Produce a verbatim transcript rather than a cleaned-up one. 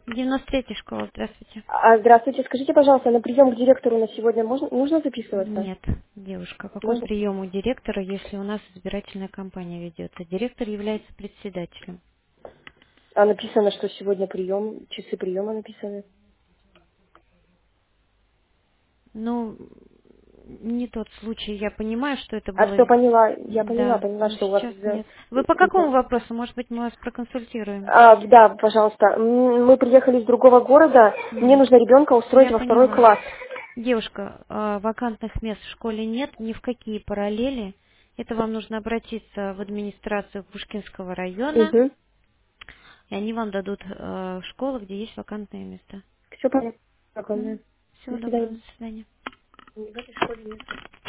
девяносто третья школа, здравствуйте. А, здравствуйте, скажите, пожалуйста, на прием к директору на сегодня можно, нужно записываться? Нет, девушка, какой Можно? прием у директора, если у нас избирательная кампания ведется? Директор является председателем. А написано, что сегодня прием, часы приема написаны. Ну, не тот случай. Я понимаю, что это А было... все поняла, я поняла, Да, поняла, но что у вас... сейчас за- нет. Вы по какому Мгм. вопросу? Может быть, мы вас проконсультируем? А, да, пожалуйста. М, Мы приехали из другого города, мне Мгм. нужно ребенка устроить Я во второй поняла. класс. Девушка, а, вакантных мест в школе нет, ни в какие параллели. Это вам нужно обратиться в администрацию Пушкинского района, Угу. и они вам дадут э, школу, где есть вакантные места. Все понятно. Огромное. До Всего доброго, свидания. до свидания. В этой школе нет.